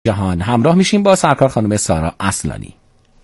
جهان همراه میشیم با سرکار خانم سارا اصلانی.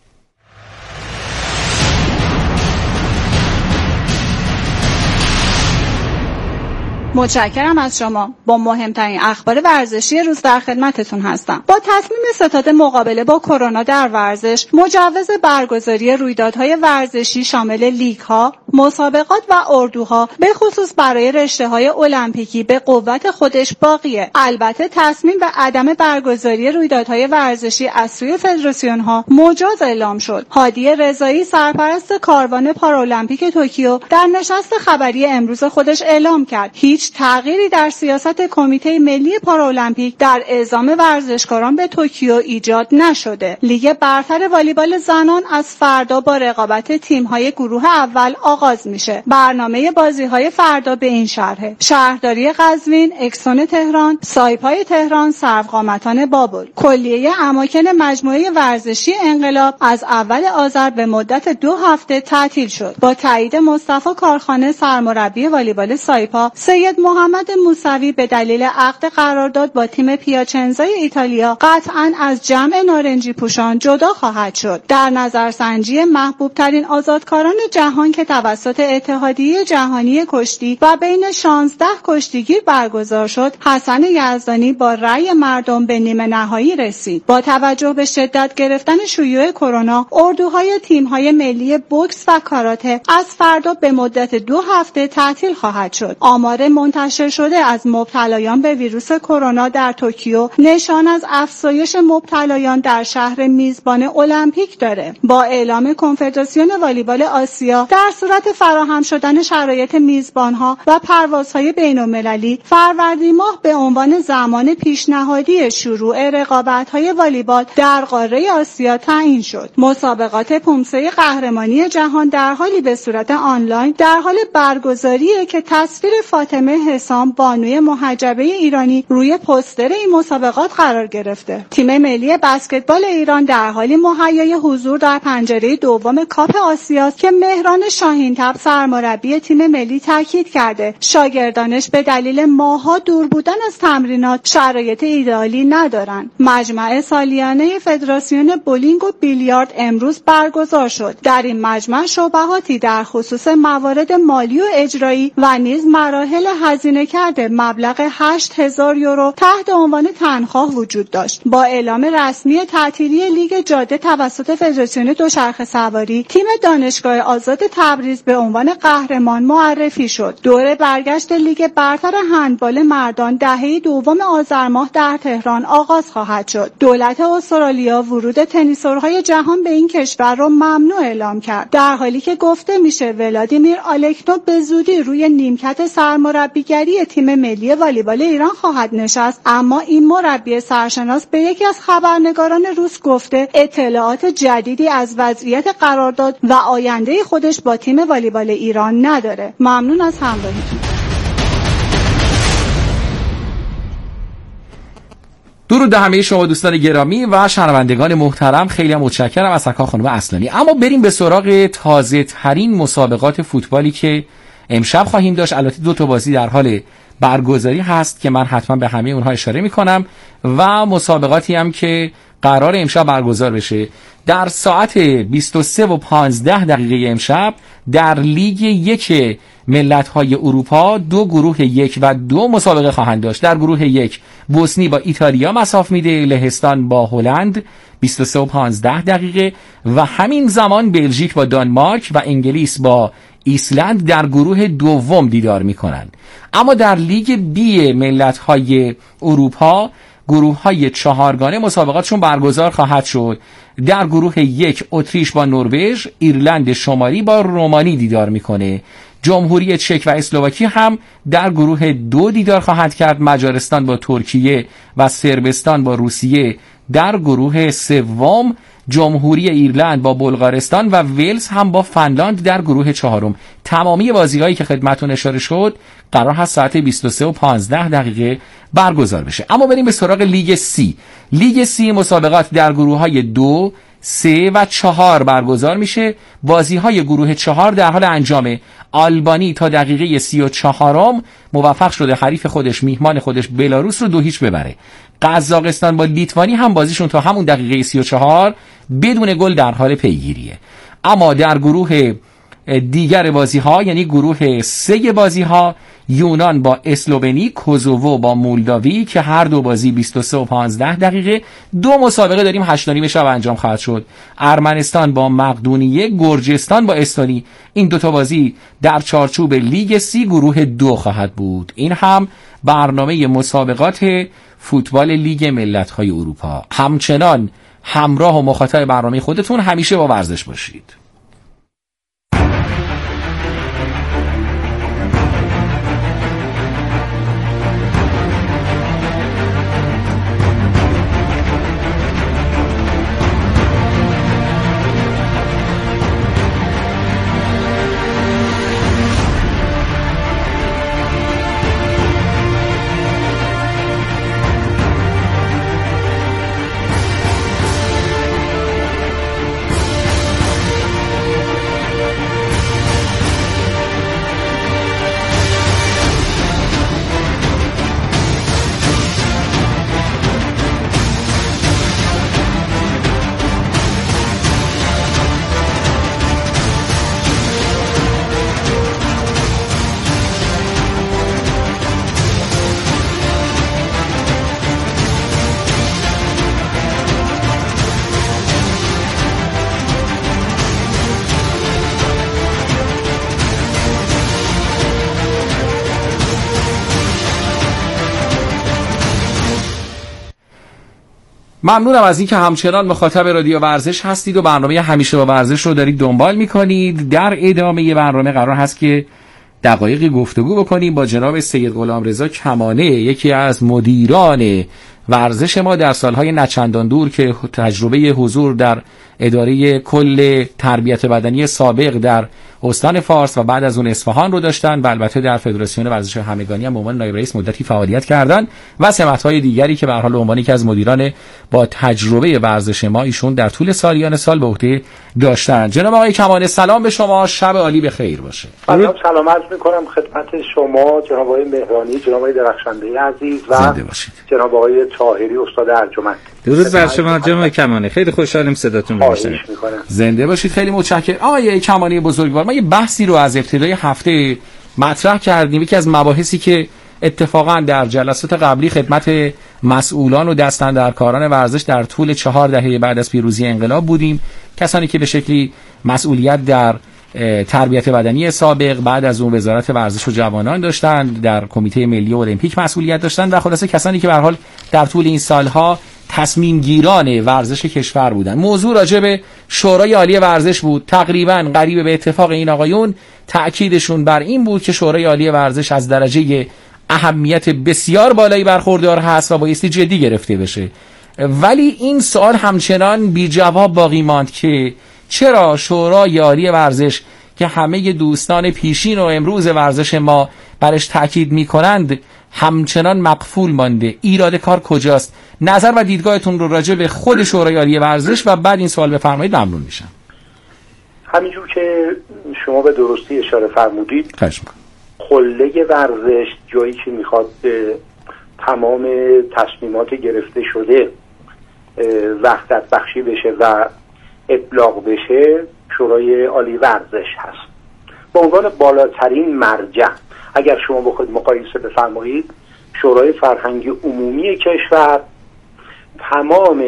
متشکرم از شما. با مهمترین اخبار ورزشی روز در خدمتتون هستم. با تصمیم ستاد مقابله با کرونا در ورزش، مجوز برگزاری رویدادهای ورزشی شامل لیگ‌ها، مسابقات و اردوها به خصوص برای رشته‌های المپیکی به قوت خودش باقیه. البته تصمیم به عدم برگزاری رویدادهای ورزشی از سوی فدراسیون‌ها مجاز اعلام شد. هادی رضایی سرپرست کاروان پارالمپیک توکیو در نشست خبری امروز خودش اعلام کرد هیچ تغییری در سیاست کمیته ملی پارالمپیک در اعزام ورزشکاران به توکیو ایجاد نشده. لیگ برتر والیبال زنان از فردا با رقابت تیم‌های گروه اول آغاز میشه. برنامه بازی‌های فردا به این شرحه: شهرداری قزوین، اکسون تهران، سایپای تهران، سروقامتان بابل. کلیه اماکن مجموعه ورزشی انقلاب از اول آذر به مدت 2 هفته تعطیل شد. با تایید مصطفی کارخانه سرمربی والیبال سایپا، سید محمد موسوی به دلیل عقد قرارداد با تیم پیاچنزای ایتالیا قطعاً از جمع نارنجی پوشان جدا خواهد شد. در نظرسنجی محبوب ترین آزادکاران جهان که توسط اتحادیه جهانی کشتی و بین 16 کشتیگیر برگزار شد، حسن یزدانی با رأی مردم به نیمه نهایی رسید. با توجه به شدت گرفتن شیوع کرونا، اردوهای تیم‌های ملی بوکس و کاراته از فردا به مدت 2 هفته تعطیل خواهد شد. آمار منتشر شده از مبتلایان به ویروس کرونا در توکیو نشان از افزایش مبتلایان در شهر میزبان المپیک داره. با اعلام کنفدراسیون والیبال آسیا در صورت فراهم شدن شرایط میزبانها و پروازهای بین‌المللی، فروردین ماه به عنوان زمان پیشنهادی شروع رقابت‌های والیبال در قاره آسیا تعیین شد. مسابقات پومسه قهرمانی جهان در حالی به صورت آنلاین در حال برگزاریه که تصویر فاطمه حسام بانوی محجبه ایرانی روی پوستر این مسابقات قرار گرفته. تیم ملی بسکتبال ایران در حالی مهیای حضور در پنجره دوم کاپ آسیاست که مهران شاهین‌تب سرمربی تیم ملی تاکید کرده شاگردانش به دلیل ماه‌ها دور بودن از تمرینات شرایط ایدئالی ندارند. مجمع سالیانه فدراسیون بولینگ و بیلیارد امروز برگزار شد. در این مجمع شبهاتی در خصوص موارد مالی و اجرایی و نیز مراحل هزینه کرده مبلغ 8000 یورو تحت عنوان تنخواه وجود داشت. با اعلام رسمی تعطیلی لیگ جاده توسط فدراسیون دوچرخه سواری، تیم دانشگاه آزاد تبریز به عنوان قهرمان معرفی شد. دوره برگشت لیگ برتر هندبال مردان دهه دوم آذر ماه در تهران آغاز خواهد شد. دولت استرالیا ورود تنیسورهای جهان به این کشور را ممنوع اعلام کرد، در حالی که گفته میشه ولادیمیر آلکنوف به زودی روی نیمکت سرمربیگری تیم ملی والیبال ایران خواهد نشست. اما این مربی سرشناس به یکی از خبرنگاران روس گفته اطلاعات جدیدی از وضعیت قرارداد و آینده خودش با تیم والیبال ایران نداره. ممنون از همراهیتون. درود به همه شما دوستان گرامی و شنوندگان محترم. خیلی متشکرم از سرکار خانم اصلانی. اما بریم به سراغ تازه ترین مسابقات فوتبالی که امشب خواهیم داشت. البته 2 تا بازی در حال برگزاری هست که من حتما به همه اونها اشاره میکنم و مسابقاتی هم که قرار امشب برگزار بشه. در ساعت 23:15 امشب در لیگ 1 ملت‌های اروپا 2 گروه 1 و 2 مسابقه خواهند داشت. در گروه 1 بوسنی با ایتالیا مساف میده، لهستان با هلند 23:15 و همین زمان بلژیک با دانمارک و انگلیس با ایسلند در گروه دوم دیدار میکنن. اما در لیگ بی ملت‌های اروپا گروه‌های 4گانه مسابقاتشون برگزار خواهد شد. در گروه 1 اتریش با نروژ، ایرلند شمالی با رومانی دیدار میکنه. جمهوری چک و اسلواکی هم در گروه 2 دیدار خواهد کرد. مجارستان با ترکیه و صربستان با روسیه در گروه 3. جمهوری ایرلند با بلغارستان و ولز هم با فنلاند در گروه 4. تمامی بازی‌هایی که خدمتتون اشاره شد قرار هست ساعت 23:15 برگزار بشه. اما بریم به سراغ لیگ سی. لیگ سی مسابقات در گروه‌های 2، 3 و 4 برگزار میشه. بازی‌های گروه 4 در حال انجامه. آلبانی تا دقیقه 34 موفق شده حریف خودش، میهمان خودش بلاروس رو 2-0 ببره. قزاقستان با لیتوانی هم بازیشون تا همون دقیقه 34 بدون گل در حال پیگیریه. اما در گروه دیگر بازی‌ها، یعنی گروه 3 بازی‌ها، یونان با اسلوونی، کوزوو با مولداوی که هر دو بازی 23 و 15 دقیقه. 2 مسابقه داریم 8:30 شب انجام خواهد شد. ارمنستان با مقدونیه، گرجستان با استونی. این دوتا بازی در چارچوب لیگ سی گروه 2 خواهد بود. این هم برنامه مسابقات فوتبال لیگ ملت‌های اروپا. همچنان همراه و مخاطب برنامه خودتون همیشه با ورزش باشید. ممنونم از اینکه همچنان مخاطب رادیو ورزش هستید و برنامه همیشه با ورزش رو دارید دنبال میکنید. در ادامه برنامه قرار هست که دقایقی گفتگو بکنیم با جناب سید غلامرضا کمانه، یکی از مدیران ورزش ما در سالهای نچندان دور که تجربه حضور در اداره کل تربیت بدنی سابق در استان فارس و بعد از اون اصفهان رو داشتن و البته در فدراسیون ورزش همگانی هم به عنوان نایب رئیس مدتی فعالیت کردن و سمت‌های دیگری که به هر حال به عنوان یکی از مدیران با تجربه ورزش ما ایشون در طول سالیان سال به عهده داشتن. جناب آقای کمانه سلام به شما، شب عالی بخیر باشه. سلام عرض می‌کنم خدمت شما جناب آقای مهرانی، جناب آقای درخشنده عزیز و جناب آقای طاهری استاد ارجمند. درود بر شما جناب کمانه، خیلی خوشحالم صداتون رو میشنویم. زنده باشید، خیلی متشکرم. آقای کمانه بزرگوار، ما یه بحثی رو از ابتدای هفته مطرح کردیم. یکی از مباحثی که اتفاقا در جلسات قبلی خدمت مسئولان و دستاندرکاران ورزش در طول 4 دهه بعد از پیروزی انقلاب بودیم، کسانی که به شکلی مسئولیت در تربیت بدنی سابق، بعد از اون وزارت ورزش و جوانان داشتند، در کمیته ملی المپیک مسئولیت داشتند و خلاصه کسانی که به هر حال در طول این سالها تصمیم گیران ورزش کشور بودند. موضوع راجع به شورای عالی ورزش بود. تقریبا قریب به اتفاق این آقایون تأکیدشون بر این بود که شورای عالی ورزش از درجه اهمیت بسیار بالایی برخوردار هست و بایستی جدی گرفته بشه. ولی این سوال همچنان بی جواب باقی ماند که چرا شورای عالی ورزش که همه دوستان پیشین و امروز ورزش ما برش تأکید می‌کنند همچنان مقفول مانده؟ ایراد کار کجاست؟ نظر و دیدگاهتون رو راجع به خود شورای عالی ورزش و بعد این سوال بفرمایید ممنون میشم. همینجور که شما به درستی اشاره فرمودید، قله ورزش جایی که میخواد تمام تصمیمات گرفته شده وحدت بخشی بشه و ابلاغ بشه، شورای عالی ورزش هست به عنوان بالاترین مرجع. اگر شما بخواید مقایسه بفرمایید، شورای فرهنگی عمومی کشور تمام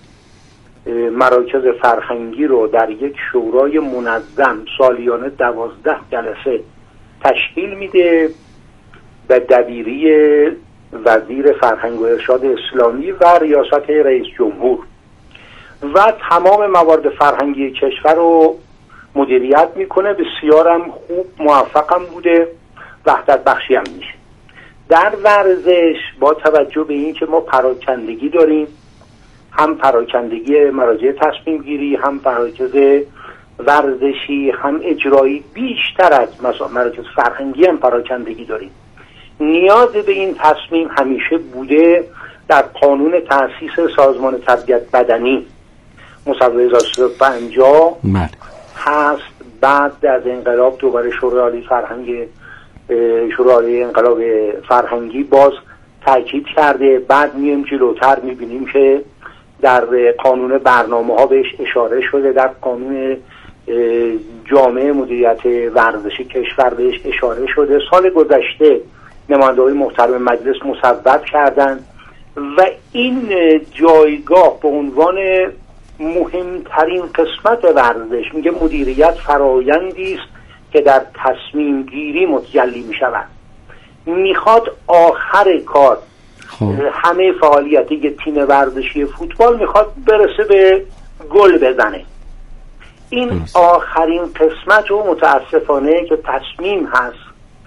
مراکز فرهنگی رو در یک شورای منظم سالیانه 12 جلسه تشکیل میده به دبیری وزیر فرهنگ و ارشاد اسلامی و ریاست رئیس جمهور و تمام موارد فرهنگی کشور رو مدیریت میکنه. بسیارم خوب موفقم بوده، وحدت بخشی هم میشه. در ورزش با توجه به این که ما پراکندگی داریم، هم پراکندگی مراجع تصمیم گیری، هم مراکز ورزشی، هم اجرایی، بیشتر از مراکز فرهنگی هم پراکندگی داریم. نیاز به این تصمیم همیشه بوده در قانون تأسیس سازمان تربیت بدنی. مصوبه 1350 هست. بعد از انقلاب دوباره شورای انقلاب فرهنگی باز تاکید کرده. بعد میایم جلوتر میبینیم که در قانون برنامه ها بهش اشاره شده، در قانون جامعه مدیریت ورزشی کشور بهش اشاره شده. سال گذشته نماینده‌های محترم مجلس مصوب کردن و این جایگاه به عنوان مهمترین قسمت ورزش، میگه مدیریت فرایندی است که در تصمیم گیری متجلی می شود. میخواد آخر کار همه فعالیتی که تیم ورزشی فوتبال میخواد برسه به گل بزنه. این آخرین قسمت رو متاسفانه که تصمیم هست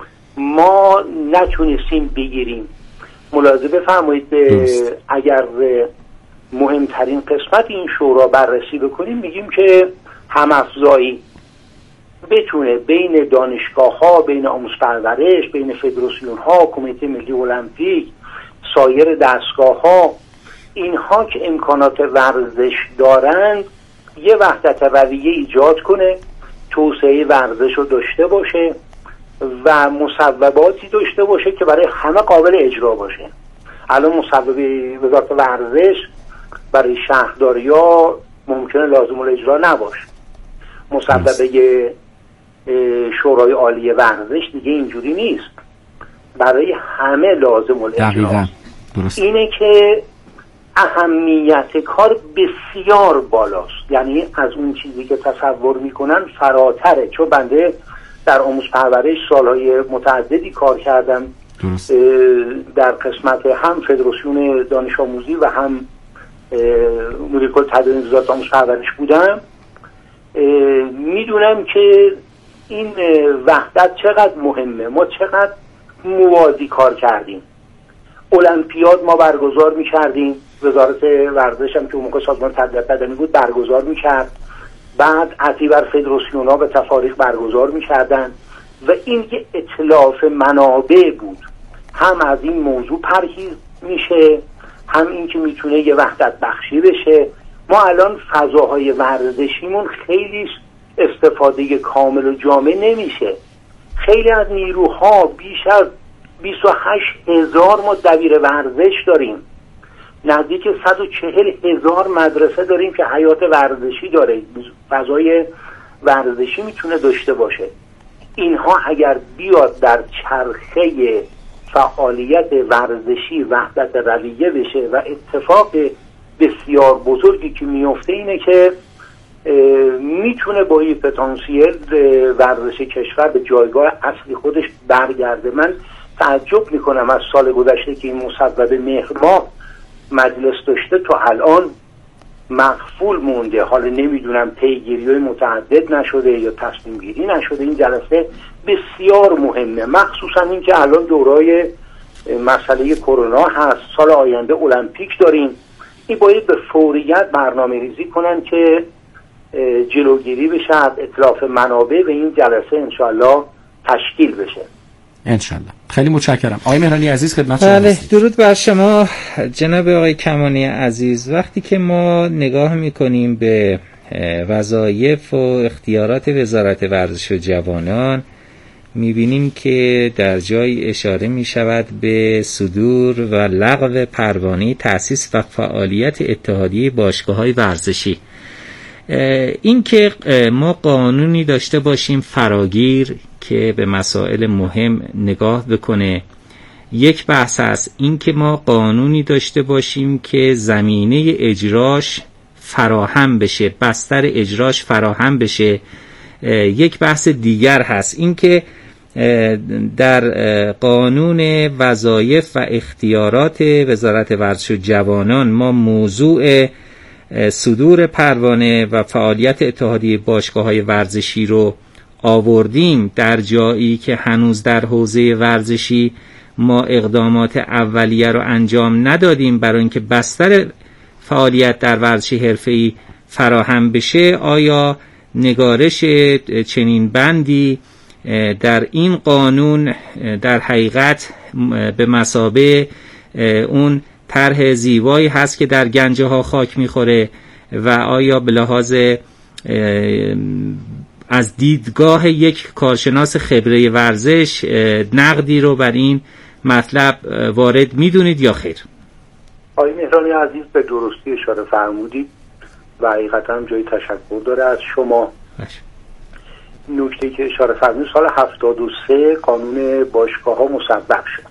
ما نتونستیم بگیریم. ملاحظه بفرمایید اگر مهمترین قسمت این شورا بررسی بکنیم میگیم که هم‌افزایی بتونه بین دانشگاه ها، بین آموزش پرورش، بین فدراسیون ها، کمیته ملی المپیک، سایر دستگاه ها، اینها که امکانات ورزش دارند یه وحدت رویه ایجاد کنه، توسعه ورزش رو داشته باشه و مصوباتی داشته باشه که برای همه قابل اجرا باشه. الان مصوبه وزارت ورزش برای شهرداری‌ها ممکنه لازم الاجرا نباشه. مصوبه شورای عالی ورزش دیگه اینجوری نیست، برای همه لازم الاجرا. اینه که اهمیت کار بسیار بالاست، یعنی از اون چیزی که تصور میکنن فراتره. چون بنده در آموزش پرورش سالهای متعددی کار کردم، در قسمت هم فدراسیون دانش آموزی و هم مدیر کل تدریس وزارت آموزش پرورش بودم. میدونم که این وحدت چقدر مهمه. ما چقدر موازی کار کردیم. المپیاد ما برگزار میکردیم، وزارت ورزش هم که اون موقع سازمان تربیت بدنی بود برگزار میکرد، بعد عطی بر فدراسیون ها به تفاریق برگزار میکردن و این یه اتلاف منابع بود. هم از این موضوع پرهیز میشه، هم این که میتونه یه وحدت بخشی بشه. ما الان فضاهای ورزشیمون خیلی استفاده کامل و جامع نمیشه. خیلی از نیروها بیش از 28,000 ما دبیر ورزش داریم، نزدیک 140,000 مدرسه داریم که حیات ورزشی داره، فضای ورزشی میتونه داشته باشه. اینها اگر بیاد در چرخه فعالیت ورزشی وحدت رویه بشه و اتفاق بسیار بزرگی که میفته اینه که میتونه با این پتانسیل ورزش کشور به جایگاه اصلی خودش برگرده. من تعجب میکنم از سال گذشته که این مصوبه مهر ماه مجلس داشته تا الان مقفول مونده. حالا نمیدونم پیگیری‌های متعدد نشده یا تصمیم گیری نشده. این جلسه بسیار مهمه، مخصوصا این که الان دورای مسئله کرونا هست، سال آینده المپیک داریم. این باید به فوریت برنامه ریزی کنن که جلوگیری بشه از اتلاف منابع و این جلسه انشاءالله تشکیل بشه. انشالله. خیلی متشکرم. آقای مهرانی عزیز خدمت شما. بله، درود بر شما جناب آقای کمانی عزیز. وقتی که ما نگاه میکنیم به وظایف و اختیارات وزارت ورزش و جوانان، میبینیم که در جای اشاره میشود به صدور و لغو پروانه تأسیس و فعالیت اتحادیه باشگاه‌های ورزشی. این که ما قانونی داشته باشیم فراگیر که به مسائل مهم نگاه بکنه یک بحث است. این که ما قانونی داشته باشیم که زمینه اجراش فراهم بشه، بستر اجراش فراهم بشه یک بحث دیگر هست. این که در قانون وظایف و اختیارات وزارت ورزش و جوانان ما موضوع صدور پروانه و فعالیت اتحادیه باشگاه‌های ورزشی رو آوردیم در جایی که هنوز در حوزه ورزشی ما اقدامات اولیه رو انجام ندادیم برای اینکه بستر فعالیت در ورزش حرفه‌ای فراهم بشه، آیا نگارش چنین بندی در این قانون در حقیقت به مثابه اون طرح زیبایی هست که در گنجه ها خاک میخوره و آیا به لحاظ از دیدگاه یک کارشناس خبره ورزش نقدی رو بر این مطلب وارد میدونید یا خیر؟ آقای مهرانی عزیز به درستی اشاره فرمودید و حقیقتا هم جای تشکر داره از شما. نکته که اشاره فرمودید سال 73 قانون باشگاه‌ها مصوب شد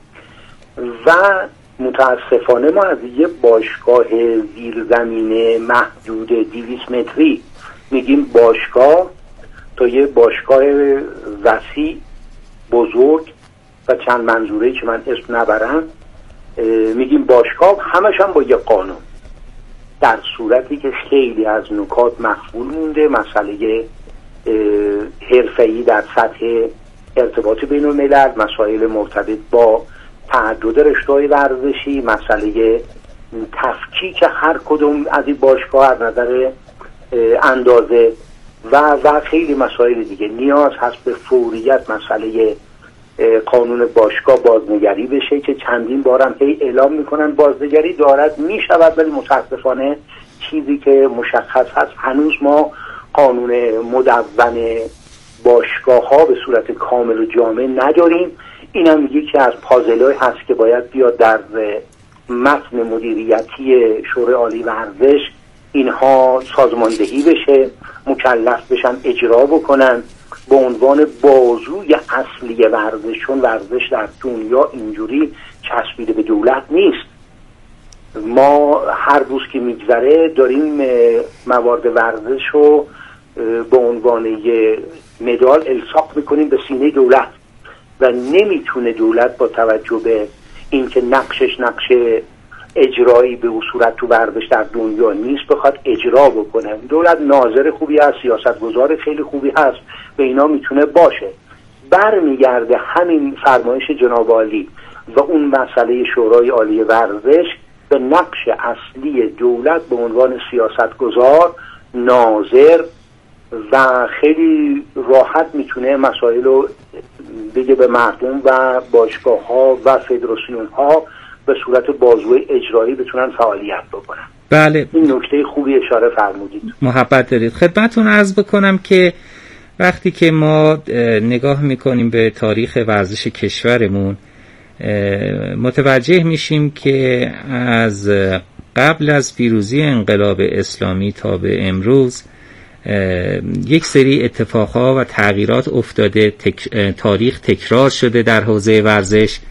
و متاسفانه ما از یه باشگاه زیرزمینه محدود 200 متری میگیم باشگاه تا یه باشگاه وسیع بزرگ و چند منظوره‌ای که من اسم نبرم میگیم باشگاه، همش هم با یه قانون، در صورتی که خیلی از نکات مخفول مونده. مسئله حرفه‌ای در سطح ارتباط بین الملل، مسائل مرتبط با تعدد رشته‌های ورزشی، مسئله تفکیک هر کدوم از این باشگاه از نظر اندازه و خیلی مسائل دیگه. نیاز هست به فوریت مسئله قانون باشگاه بازنگری بشه که چندین بارم هی اعلام میکنن بازنگری دارد میشود، ولی متاسفانه چیزی که مشخص هست هنوز ما قانون مدون باشگاه ها به صورت کامل و جامع نداریم. این هم یکی از پازل‌های هست که باید بیاد در متن مدیریتی شورای عالی ورزش اینها سازماندهی بشه، مکلف بشن اجرا بکنن به عنوان بازوی اصلی ورزش، چون ورزش در دنیا اینجوری چسبیده به دولت نیست. ما هر روز که میگذره داریم موارد ورزش رو به عنوان یه مدال الصاق میکنیم به سینه دولت و نمیتونه دولت با توجه به اینکه نقشش نقش اجرایی به صورت تو ورزش در دنیا نیست بخواد اجرا بکنه. دولت ناظر خوبی هست، سیاستگزار خیلی خوبی هست و اینا میتونه باشه. برمیگرده همین فرمایش جناب عالی و اون مسئله شورای عالی ورزش به نقش اصلی دولت به عنوان سیاستگزار، ناظر و خیلی راحت میتونه مسائل رو بگه به مردم و باشگاه ها و فدراسیون ها به صورت بازوی اجرایی بتونن فعالیت بکنن. بله، این نکته خوبی اشاره فرمودید. محبت دارید. خدمتتون عرض بکنم که وقتی که ما نگاه میکنیم به تاریخ ورزش کشورمون متوجه میشیم که از قبل از پیروزی انقلاب اسلامی تا به امروز یک سری اتفاقها و تغییرات افتاده، تاریخ تکرار شده در حوزه ورزش.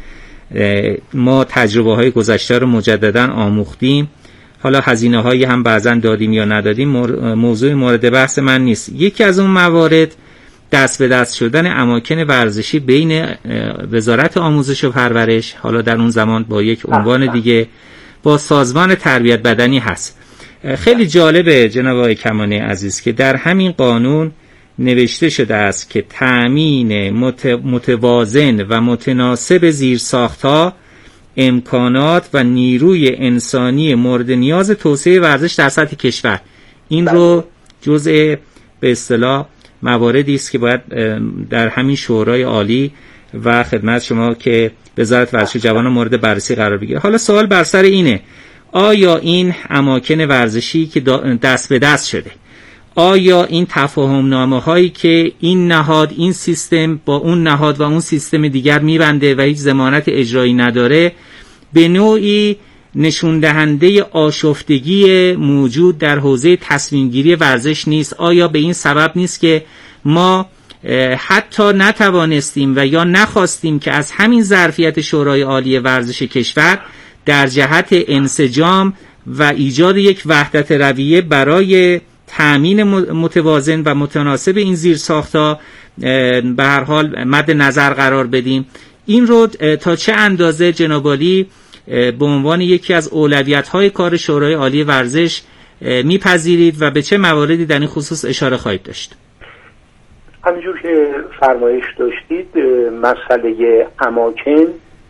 ما تجربه های گذشته رو مجددا آموختیم، حالا هزینه هایی هم بعضا دادیم یا ندادیم موضوع مورد بحث من نیست. یکی از اون موارد دست به دست شدن اماکن ورزشی بین وزارت آموزش و پرورش، حالا در اون زمان با یک عنوان دیگه با سازمان تربیت بدنی هست. خیلی جالبه جناب آقای کمانی عزیز که در همین قانون نوشته شده است که تأمین متوازن و متناسب زیرساخت‌ها، امکانات و نیروی انسانی مورد نیاز توسعه ورزش در سطح کشور. این رو جزء به اصطلاح مواردی است که باید در همین شورای عالی و خدمت شما که وزارت ورزش و جوانان مورد بررسی قرار بگیره. حالا سوال بر سر اینه، آیا این اماکن ورزشی که دست به دست شده، آیا این تفاهم نامه هایی که این نهاد، این سیستم با اون نهاد و اون سیستم دیگر میبنده و هیچ ضمانت اجرایی نداره، به نوعی نشون دهنده آشفتگی موجود در حوزه تصمیم گیری ورزش نیست؟ آیا به این سبب نیست که ما حتی نتوانستیم و یا نخواستیم که از همین ظرفیت شورای عالی ورزش کشور در جهت انسجام و ایجاد یک وحدت رویه برای تأمین متوازن و متناسب این زیرساخت‌ها به هر حال مد نظر قرار بدیم؟ این رو تا چه اندازه جناب عالی به عنوان یکی از اولویت‌های کار شورای عالی ورزش میپذیرید و به چه مواردی در این خصوص اشاره خواهید داشت؟ همینجور که فرمایش داشتید، مسئله اماکن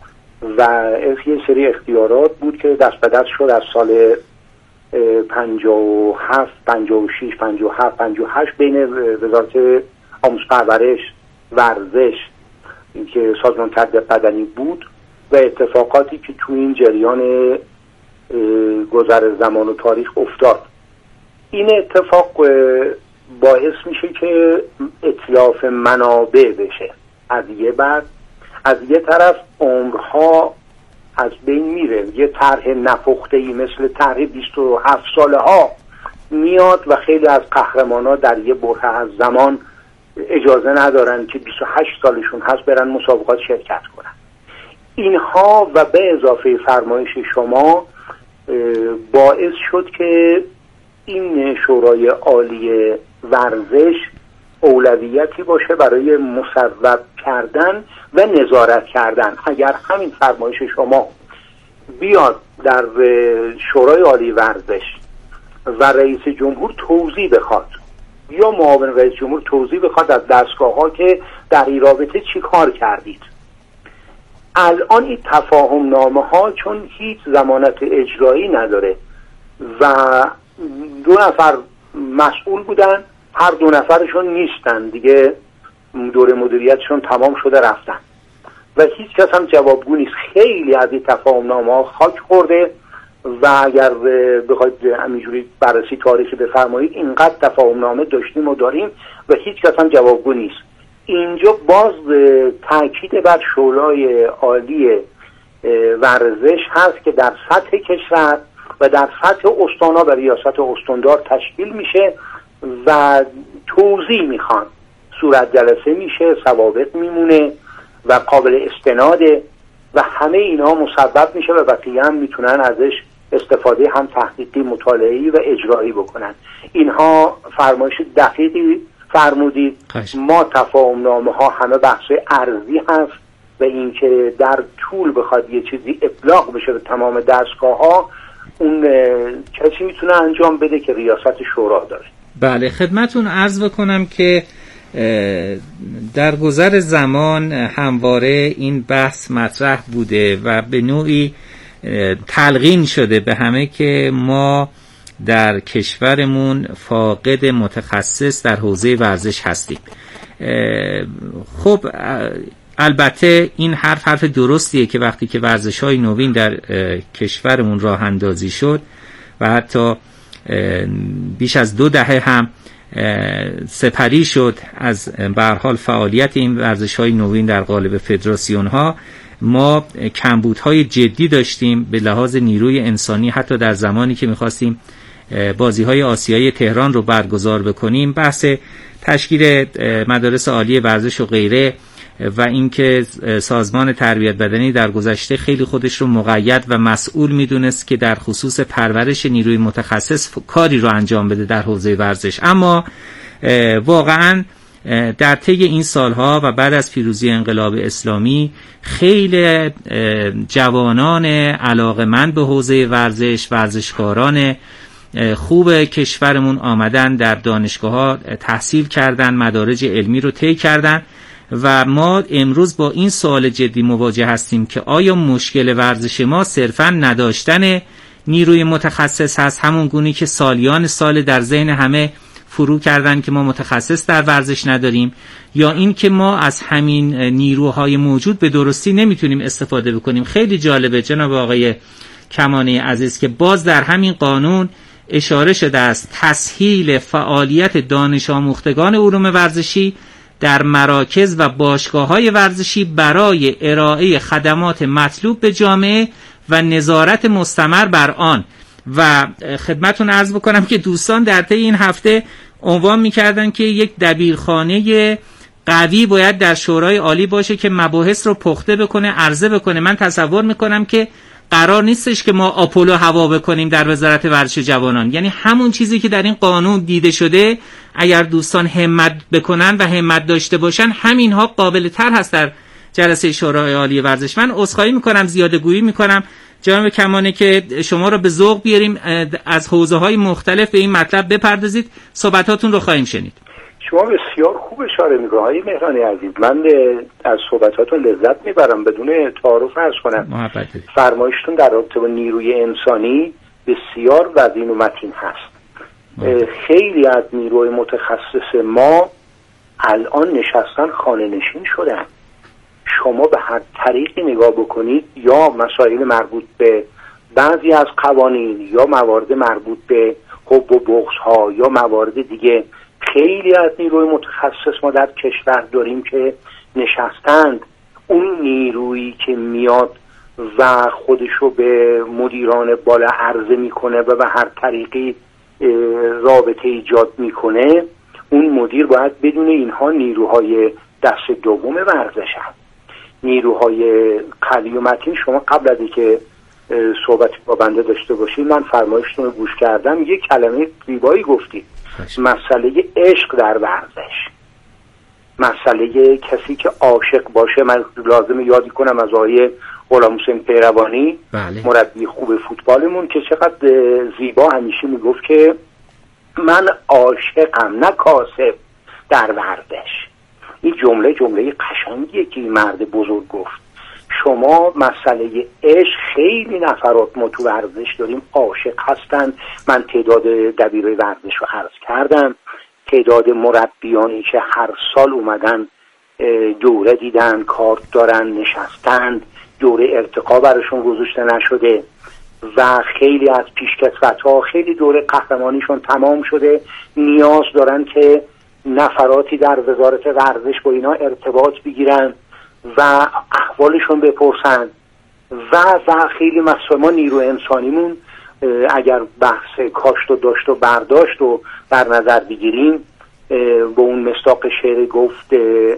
و یه سری اختیارات بود که دست به دست شد از سال 57 56 57 58 بین وزارت آموزش پرورش ورزش که سازمان تربیت بدنی بود و اتفاقاتی که تو این جریان گذر زمان و تاریخ افتاد. این اتفاق باعث میشه که اتلاف منابع بشه. از یه طرف عمرها از بین میره. یه طرح نپخته‌ای مثل طرح 27 ساله ها میاد و خیلی از قهرمان‌ها در یه بره از زمان اجازه ندارن که 28 سالشون هست برن مسابقات شرکت کنن. اینها و به اضافه فرمایش شما باعث شد که این شورای عالی ورزش اولویتی باشه برای مصوب کردن و نظارت کردن. اگر همین فرمایش شما بیاد در شورای عالی ورزش و رئیس جمهور توضیح بخواد یا معاون رئیس جمهور توضیح بخواد از دستگاه‌ها که در این رابطه چی کار کردید. الان این تفاهم نامه ها چون هیچ ضمانت اجرایی نداره و 2 نفر مسئول بودن، هر 2 نفرشون نیستن دیگه، دوره مدیریتشون تمام شده رفتن و هیچ کس هم جوابگو نیست. خیلی از این تفاهم نامه ها خاک خورده و اگر بخواید همینجوری بررسی تاریخی بفرمایید اینقدر تفاهم نامه داشتیم و داریم و هیچ کس هم جوابگو نیست. اینجا باز تاکید بر شورای عالی ورزش هست که در سطح کشور و در سطح استان‌ها و ریاست استاندار تشکیل میشه و توضیح میخوان، صورت جلسه میشه، ضوابط میمونه و قابل استناده و همه اینها مصوب میشه و بقیه هم میتونن ازش استفاده هم تحقیقی، مطالعه‌ای و اجرایی بکنن. اینها فرمایش دقیقی فرمودید. ما تفاهم نامه ها همه بحث ارزی هست و اینکه در طول بخواد یه چیزی ابلاغ بشه به تمام دستگاه ها، اون کسی میتونه انجام بده که ریاست شورا داره. بله، خدمتون عرض بکنم که در گذر زمان همواره این بحث مطرح بوده و به نوعی تلقین شده به همه که ما در کشورمون فاقد متخصص در حوزه ورزش هستیم. خب البته این حرف درستیه که وقتی که ورزش‌های نوین در کشورمون راه اندازی شد و حتی بیش از 2 دهه هم سپری شد از به هر حال فعالیت این ورزش‌های نوین در قالب فدراسیون‌ها، ما کمبودهای جدی داشتیم به لحاظ نیروی انسانی. حتی در زمانی که می‌خواستیم بازی‌های آسیایی تهران رو برگزار بکنیم، بحث تشکیل مدارس عالی ورزش و غیره و اینکه سازمان تربیت بدنی در گذشته خیلی خودش رو مقید و مسئول میدونست که در خصوص پرورش نیروی متخصص کاری رو انجام بده در حوزه ورزش. اما واقعاً در طی این سالها و بعد از پیروزی انقلاب اسلامی خیلی جوانان علاقه‌مند به حوزه ورزش، ورزشکاران خوب کشورمون آمدن در دانشگاه‌ها تحصیل کردن، مدارج علمی رو طی کردن و ما امروز با این سوال جدی مواجه هستیم که آیا مشکل ورزش ما صرفاً نداشتن نیروی متخصص هست، همون گونی که سالیان سال در ذهن همه فرو کردن که ما متخصص در ورزش نداریم، یا این که ما از همین نیروهای موجود به درستی نمیتونیم استفاده بکنیم. خیلی جالبه جناب آقای کمانی عزیز که باز در همین قانون اشاره شده است تسهیل فعالیت دانش آموختگان علوم ورزشی در مراکز و باشگاه‌های ورزشی برای ارائه خدمات مطلوب به جامعه و نظارت مستمر بر آن. و خدمتون عرض بکنم که دوستان در طی این هفته عنوان می‌کردن که یک دبیرخانه قوی باید در شورای عالی باشه که مباحث رو پخته بکنه، عرضه بکنه. من تصور می‌کنم که قرار نیستش که ما آپولو هوا بکنیم در وزارت ورزش جوانان، یعنی همون چیزی که در این قانون دیده شده اگر دوستان همت بکنن و همت داشته باشن همینها قابل تر هست در جلسه شورای عالی ورزش. من عذرخواهی میکنم، زیاده گویی میکنم جناب کمانی که شما را به ذوق بیاریم از حوزه‌های مختلف به این مطلب بپردازید. صحبتاتون رو خواهیم شنید. شما بسیار خوب اشاره می‌کنید آقای مهرانی عزیز، من از صحبتاتون لذت میبرم. بدون تعارف عرض کنم فرمایشتون در رابطه با نیروی انسانی بسیار وزین و متین هست. خیلی از نیروی متخصص ما الان نشستن خانه نشین شدن. شما به هر طریقی نگاه بکنید، یا مسائل مربوط به بعضی از قوانین یا موارد مربوط به حب و بغض ها یا موارد دیگه. خیلی از نیروی متخصص ما در کشور داریم که نشستند، اون نیرویی که میاد و خودشو به مدیران بالا عرضه میکنه و به هر طریقی رابطه ایجاد میکنه، اون مدیر باید بدونه اینها نیروهای دست دوم ورزش هست، نیروهای قوی و متین. شما قبل از اینکه صحبتی با بنده داشته باشید من فرمایشتون رو گوش کردم، یک کلمه زیبایی گفتید، مسئله عشق در ورزش، مسئله کسی که عاشق باشه. من لازم یادی کنم از آقای غلام حسین پیروانی، مربی خوب فوتبالمون، که چقدر زیبا همیشه میگفت که من عاشقم نه کاسب در ورزش. این جمله قشنگیه که این مرد بزرگ گفت. شما مسئله عشق، خیلی نفرات ما تو ورزش داریم عاشق هستن. من تعداد دبیرای ورزش رو عرض کردم، تعداد مربیانی که هر سال اومدن دوره دیدن، کارت دارن، نشستند، دوره ارتقا براشون گذاشته نشده و خیلی از پیشکسوت‌ها خیلی دوره قهرمانیشون تمام شده، نیاز دارن که نفراتی در وزارت ورزش با اینا ارتباط بگیرن و احوالشون بپرسن و خیلی مسئله. ما نیرو انسانیمون اگر بحث کاشت و داشت و برداشت و در نظر بگیریم، با اون مصداق شعر گفت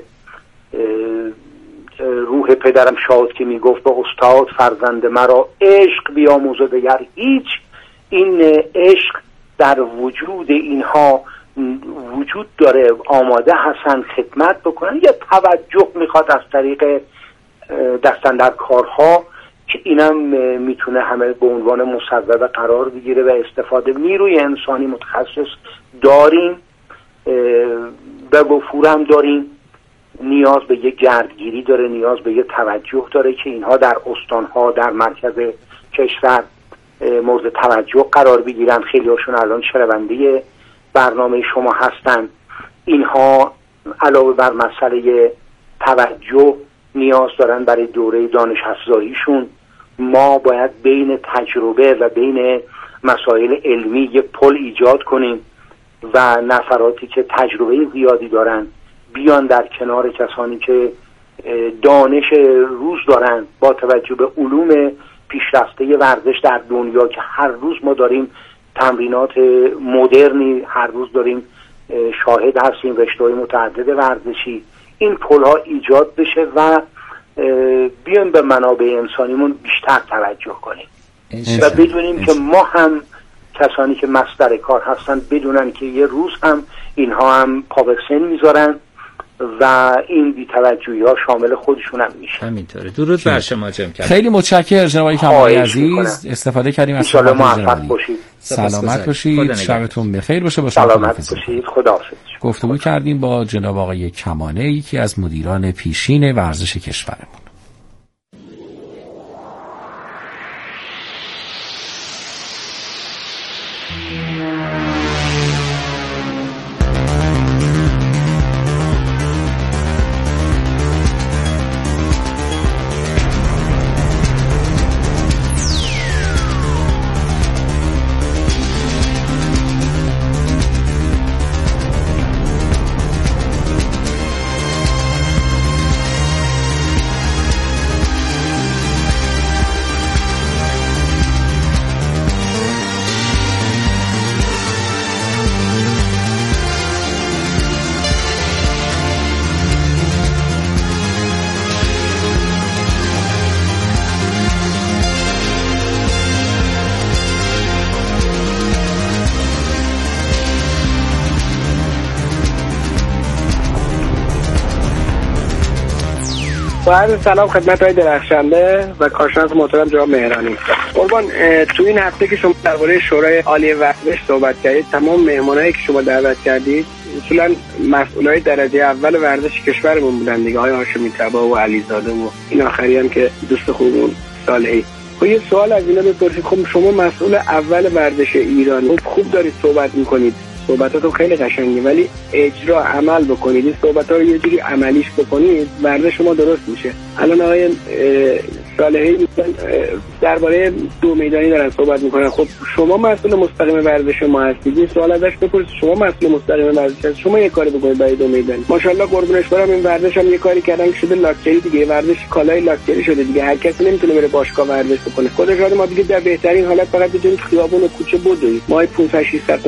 روح پدرم شاد که میگفت به استاد فرزند مرا عشق بیاموز دگر هیچ. این عشق در وجود اینها وجود داره، آماده هستن خدمت بکنن. یه توجه میخواد از طریق دستن در کارها که اینم میتونه همه به عنوان مصوبه قرار بگیره و استفاده. نیروی انسانی متخصص داریم، به وفور هم داریم، نیاز به یه گردگیری داره، نیاز به یه توجه داره که اینها در استانها در مرکز کشور مورد توجه قرار بگیرن. خیلی هاشون الان شنونده برنامه شما هستن. اینها علاوه بر مسئله توجه نیاز دارن برای دوره دانش افزاییشون. ما باید بین تجربه و بین مسائل علمی یه پل ایجاد کنیم و نفراتی که تجربه زیادی دارن بیان در کنار کسانی که دانش روز دارن با توجه به علوم پیشرفته ورزش در دنیا که هر روز ما داریم تمرینات مدرنی، هر روز داریم شاهد هستیم رشته‌های متعدد ورزشی. این پل‌ها ایجاد بشه و بیان به منابع انسانیمون بیشتر توجه کنیم و بدونیم که ما هم کسانی که مصدر کار هستن بدونن که یه روز هم اینها هم پا به سن میذارن و این بی‌توجهی ها شامل خودشون هم میشه. همینطوره. درود بر شما جناب. خیلی متشکرم جناب آقای کمالی عزیز، استفاده کردیم از شما. موفق باشید، سلامت باشید، شبتون بخیر باشه. سلامت باشید، خداحافظ. گفتگو کردیم با جناب آقای کمانه، یکی از مدیران پیشین ورزش کشورمون. عرض سلام خدمت های درخشنده و کارشناس محترم جناب مهرانی. قربان، تو این هفته که شما درباره شورای عالی ورزش صحبت کردید، تمام مهمانایی که شما دعوت کردید اصولا مسئولای درجه اول ورزش کشورمون بودن دیگه، آقای هاشمی طبا و علیزاده و این آخری هم که دوست خوبمون صالحی. خب یه سوال از اینا بپرسید، خب شما مسئول اول ورزش ایران، خوب دارید صحبت میکنید، صحبتاتون خیلی قشنگه، ولی اجرا عمل بکنید، این صحبت‌ها رو یه جوری عملیش بکنید، ورزش شما درست میشه. الان آقای صالحی درباره دو میدانی دارن صحبت میکنن. خب شما مسئول مستقیم ورزش ما هستید، این سوال ازش بپرسید شما مسئول مستقیم ورزش هستید، شما یه کاری بکنید برای دو میدانی. ماشاءالله قربونش برم این ورزش هم یه کاری کردن شده لاکچری دیگه، ورزش کالای لاکچری شده دیگه، هر کسی نمیتونه بره باشگاه ورزش بکنه. خود شاید ما دیگه در بهترین حالت فقط بتونیم خیابون و کوچه بدویم، ما 500 600